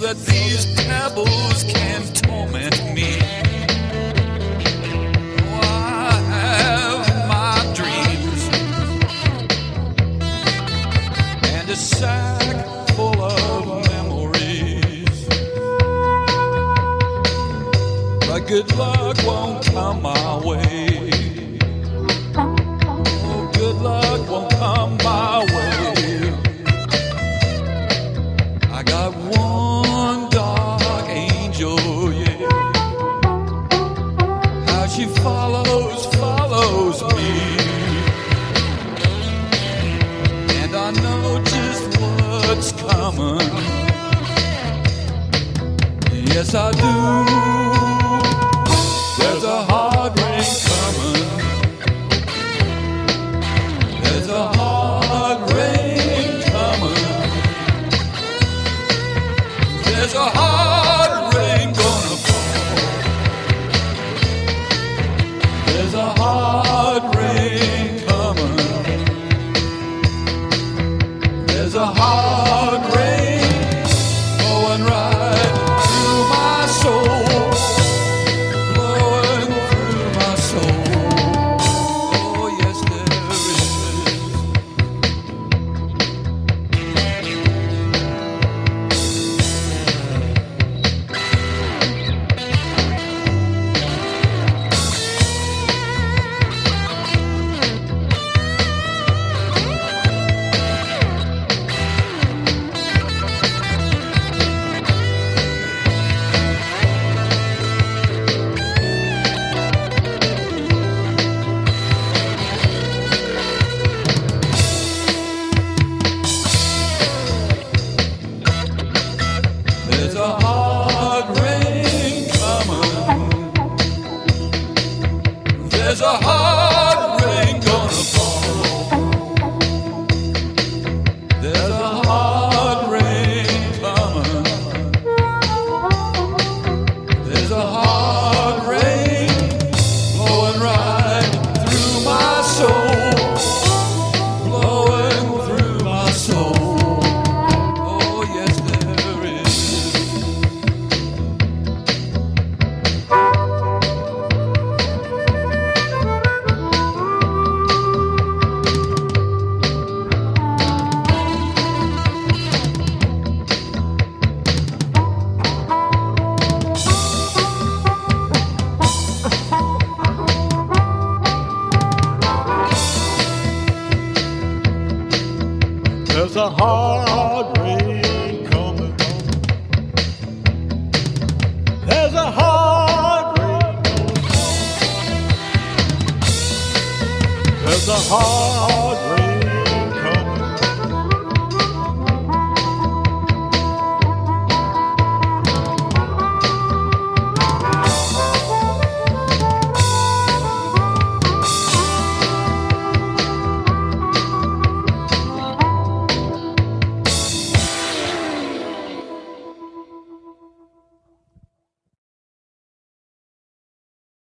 that these pebbles can torment me. Oh, I have my dreams and a sack full of memories, but good luck won't come my way. Oh, good luck won't come my way. I got one dark angel, yeah. How she follows me, and I know just what's coming. Yes, I do. There's a hard rain coming. There's a hard rain coming. There's a hard rain gonna fall. There's a hard rain coming. There's a hard rain going right through my soul, blowing through my soul. Oh yes, there is. There's a hard rain coming. There's a hard rain gonna fall. There's a hard rain coming. There's a hard rain blowing right through my soul, blowing through my soul. Oh yes, there is. There's a hard rain coming. There's a hard rain coming. There's a hard rain.